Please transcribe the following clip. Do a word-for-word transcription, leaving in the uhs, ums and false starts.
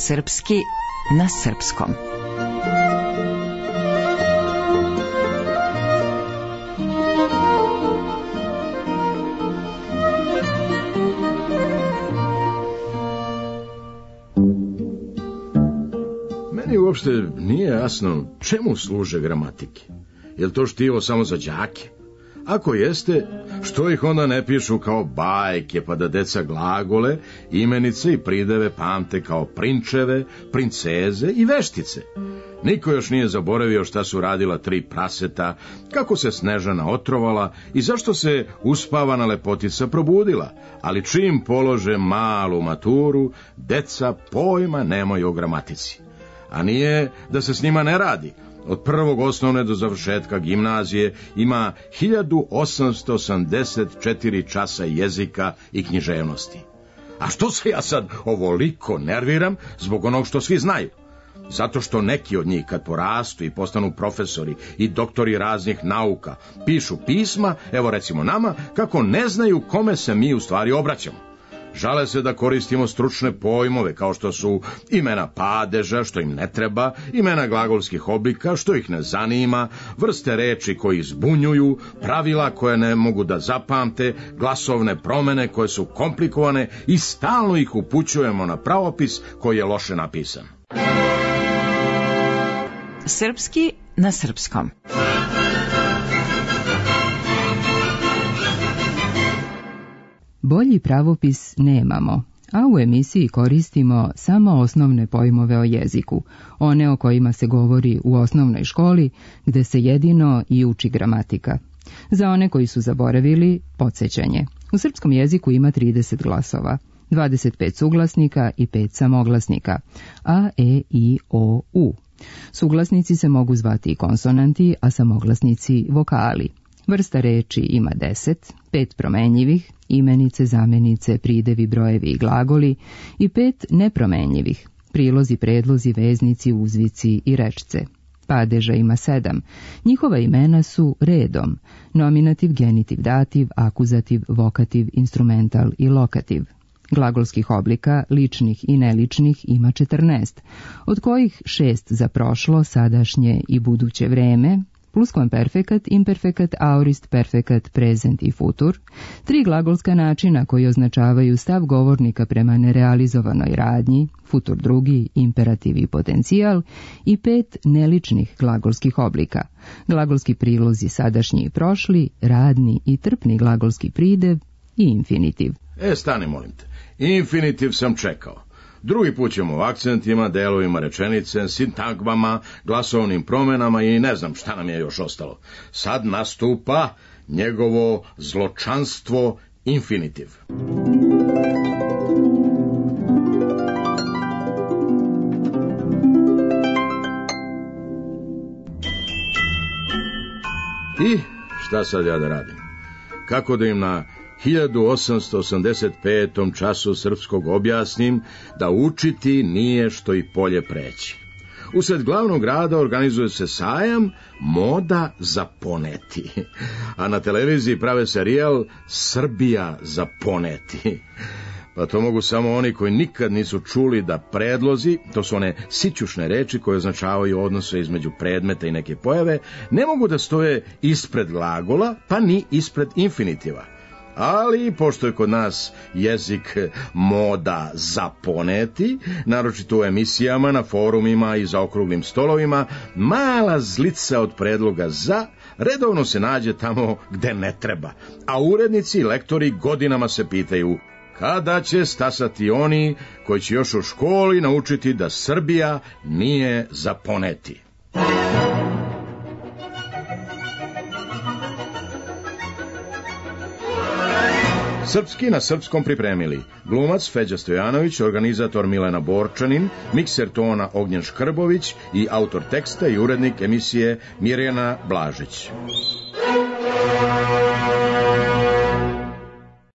Srpski na srpskom. Meni uopšte nije jasno čemu služe gramatike. Je li to štivo samo za đake? Ako jeste, što ih onda ne pišu kao bajke, pa da deca glagole, imenice i prideve pamte kao prinčeve, princeze i veštice? Niko još nije zaboravio šta su radila tri praseta, kako se Snežana otrovala i zašto se uspavana lepotica probudila, ali čim polože malu maturu, deca pojma nemaju o gramatici. A nije da se s njima ne radi. Od prvog osnovne do završetka gimnazije ima hiljadu osamsto osamdeset četiri časa jezika i književnosti. A što se ja sad ovoliko nerviram zbog onog što svi znaju? Zato što neki od njih kad porastu i postanu profesori i doktori raznih nauka, pišu pisma, evo recimo nama, kako ne znaju kome se mi u stvari obraćamo. Žale se da koristimo stručne pojmove kao što su imena padeža, što im ne treba, imena glagolskih oblika, što ih ne zanima, vrste reči koji zbunjuju, pravila koje ne mogu da zapamte, glasovne promene koje su komplikovane i stalno ih upućujemo na pravopis koji je loše napisan. Srpski na srpskom. Bolji pravopis nemamo, a u emisiji koristimo samo osnovne pojmove o jeziku, one o kojima se govori u osnovnoj školi, gde se jedino i uči gramatika. Za one koji su zaboravili, podsjećanje. U srpskom jeziku ima trideset glasova, dvadeset pet suglasnika i pet samoglasnika, a, e, i, o, u. Suglasnici se mogu zvati i konsonanti, a samoglasnici vokali. Vrsta reči ima deset, pet promenjivih, imenice, zamenice, pridevi, brojevi i glagoli i pet nepromenjivih, prilozi, predlozi, veznici, uzvici i rečce. Padeža ima sedam. Njihova imena su redom: nominativ, genitiv, dativ, akuzativ, vokativ, instrumental i lokativ. Glagolskih oblika, ličnih i neličnih, ima četrnaest, od kojih šest za prošlo, sadašnje i buduće vreme, pluskvamperfekat, imperfekat, aorist, perfekat, prezent i futur, tri glagolska načina koji označavaju stav govornika prema nerealizovanoj radnji, futur drugi, imperativ i potencijal, i pet neličnih glagolskih oblika, glagolski prilozi sadašnji i prošli, radni i trpni glagolski pridev i infinitiv. E, stani, molim te. Infinitiv sam čekao. Drugi put ćemo o akcentima, delovima rečenice, sintagmama, glasovnim promenama i ne znam šta nam je još ostalo. Sad nastupa njegovo zločanstvo infinitiv. I šta sad ja da radim? Kako da im na hiljadu osamsto osamdeset petom času srpskog objasnim da učiti nije što i polje preći? Usred glavnog grada organizuje se sajam Moda za poneti, a na televiziji prave serijal Srbija za poneti. Pa to mogu samo oni koji nikad nisu čuli da predlozi, to su one sićušne reči koje označavaju odnose između predmeta i neke pojave, ne mogu da stoje ispred glagola, pa ni ispred infinitiva. Ali, pošto je kod nas jezik moda za poneti, naročito u emisijama, na forumima i za okruglim stolovima, mala zlica od predloga za redovno se nađe tamo gde ne treba, a urednici i lektori godinama se pitaju kada će stasati oni koji će još u školi naučiti da Srbija nije za poneti. Srpski na srpskom pripremili glumac Feđa Stojanović, organizator Milena Borčanin, mikser tona Ognjen Škrbović i autor teksta i urednik emisije Mirjana Blažić.